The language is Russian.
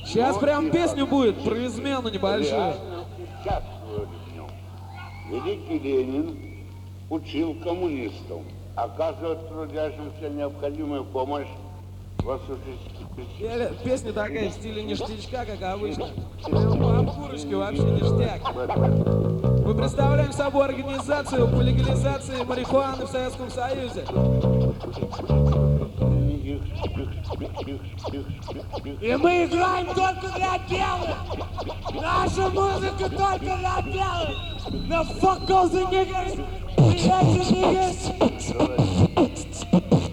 Сейчас прям песню будет про измену небольшую. Реально участвовали в нем. Великий Ленин учил коммунистам оказывать трудящимся необходимую помощь в осуществлении. Песня такая в стиле ништячка, как обычно. Прям по обкурочке вообще ништяк. Мы представляем собой организацию по легализации марихуаны в Советском Союзе. И мы играем только для белых. Наша музыка только для белых. The fuck goes the niggers? We let the niggers.